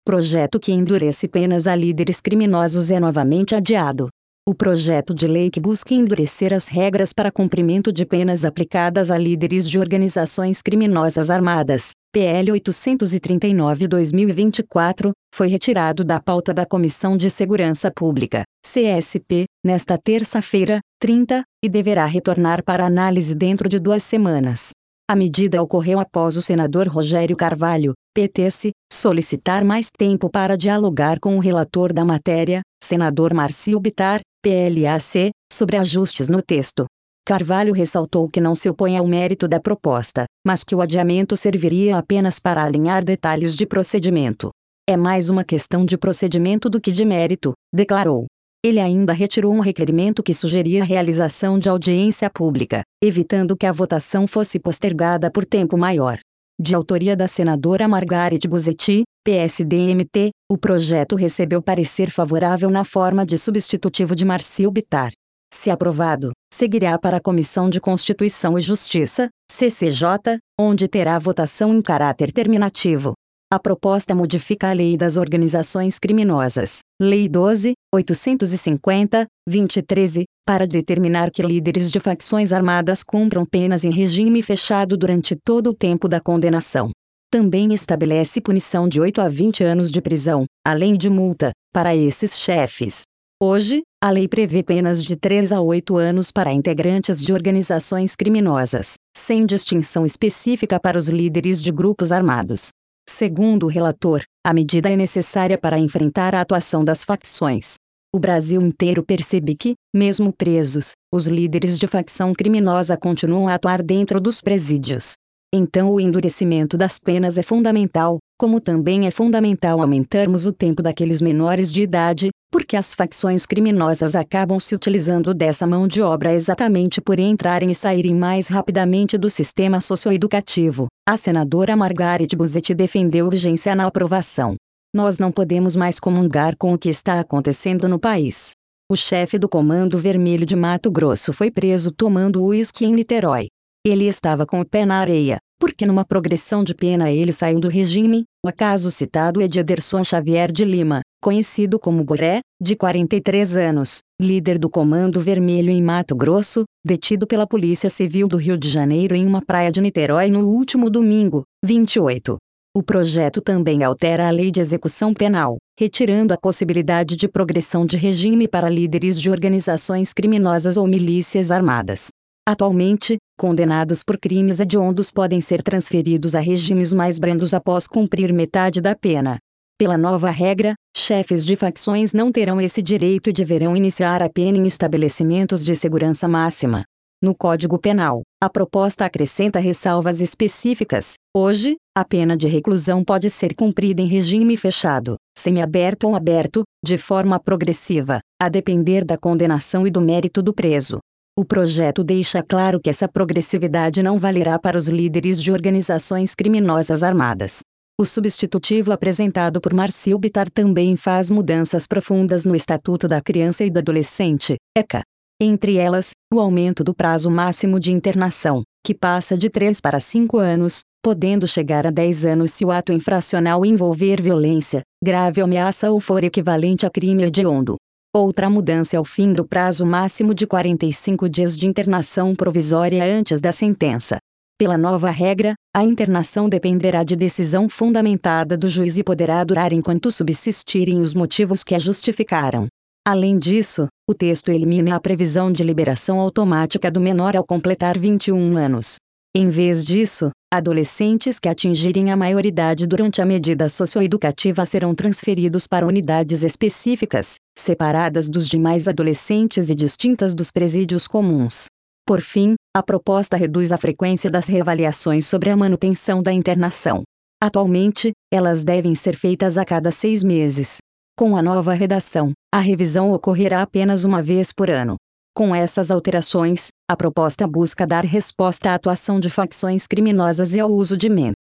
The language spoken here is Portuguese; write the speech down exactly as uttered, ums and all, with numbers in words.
Projeto que endurece penas a líderes criminosos é novamente adiado. O projeto de lei que busca endurecer as regras para cumprimento de penas aplicadas a líderes de organizações criminosas armadas, P L oitocentos e trinta e nove barra dois mil e vinte e quatro, foi retirado da pauta da Comissão de Segurança Pública, C S P, nesta terça-feira, trinta, e deverá retornar para análise dentro de duas semanas. A medida ocorreu após o senador Rogério Carvalho, P T S, solicitar mais tempo para dialogar com o relator da matéria, senador Marcio Bittar, P L A C, sobre ajustes no texto. Carvalho ressaltou que não se opõe ao mérito da proposta, mas que o adiamento serviria apenas para alinhar detalhes de procedimento. É mais uma questão de procedimento do que de mérito, declarou. Ele ainda retirou um requerimento que sugeria a realização de audiência pública, evitando que a votação fosse postergada por tempo maior. De autoria da senadora Margareth Busetti, P S D M T, o projeto recebeu parecer favorável na forma de substitutivo de Marcio Bittar. Se aprovado, seguirá para a Comissão de Constituição e Justiça, C C J, onde terá votação em caráter terminativo. A proposta modifica a Lei das Organizações Criminosas, Lei doze mil oitocentos e cinquenta, vinte e treze, para determinar que líderes de facções armadas cumpram penas em regime fechado durante todo o tempo da condenação. Também estabelece punição de oito a vinte anos de prisão, além de multa, para esses chefes. Hoje, a lei prevê penas de três a oito anos para integrantes de organizações criminosas, sem distinção específica para os líderes de grupos armados. Segundo o relator, a medida é necessária para enfrentar a atuação das facções. O Brasil inteiro percebe que, mesmo presos, os líderes de facção criminosa continuam a atuar dentro dos presídios. Então o endurecimento das penas é fundamental, como também é fundamental aumentarmos o tempo daqueles menores de idade, porque as facções criminosas acabam se utilizando dessa mão de obra exatamente por entrarem e saírem mais rapidamente do sistema socioeducativo. A senadora Margareth Busetti defendeu urgência na aprovação. Nós não podemos mais comungar com o que está acontecendo no país. O chefe do Comando Vermelho de Mato Grosso foi preso tomando uísque em Niterói. Ele estava com o pé na areia, porque numa progressão de pena ele saiu do regime. O caso citado é de Ederson Xavier de Lima, conhecido como Boré, de quarenta e três anos, líder do Comando Vermelho em Mato Grosso, detido pela Polícia Civil do Rio de Janeiro em uma praia de Niterói no último domingo, vinte e oito. O projeto também altera a Lei de Execução Penal, retirando a possibilidade de progressão de regime para líderes de organizações criminosas ou milícias armadas. Atualmente, condenados por crimes hediondos podem ser transferidos a regimes mais brandos após cumprir metade da pena. Pela nova regra, chefes de facções não terão esse direito e deverão iniciar a pena em estabelecimentos de segurança máxima. No Código Penal, a proposta acrescenta ressalvas específicas. Hoje, a pena de reclusão pode ser cumprida em regime fechado, semiaberto ou aberto, de forma progressiva, a depender da condenação e do mérito do preso. O projeto deixa claro que essa progressividade não valerá para os líderes de organizações criminosas armadas. O substitutivo apresentado por Marcio Bittar também faz mudanças profundas no Estatuto da Criança e do Adolescente, E C A. Entre elas, o aumento do prazo máximo de internação, que passa de três para cinco anos, podendo chegar a dez anos se o ato infracional envolver violência, grave ameaça ou for equivalente a crime hediondo. Outra mudança é o fim do prazo máximo de quarenta e cinco dias de internação provisória antes da sentença. Pela nova regra, a internação dependerá de decisão fundamentada do juiz e poderá durar enquanto subsistirem os motivos que a justificaram. Além disso, o texto elimina a previsão de liberação automática do menor ao completar vinte e um anos. Em vez disso, adolescentes que atingirem a maioridade durante a medida socioeducativa serão transferidos para unidades específicas, separadas dos demais adolescentes e distintas dos presídios comuns. Por fim, a proposta reduz a frequência das reavaliações sobre a manutenção da internação. Atualmente, elas devem ser feitas a cada seis meses. Com a nova redação, a revisão ocorrerá apenas uma vez por ano. Com essas alterações, a proposta busca dar resposta à atuação de facções criminosas e ao uso de men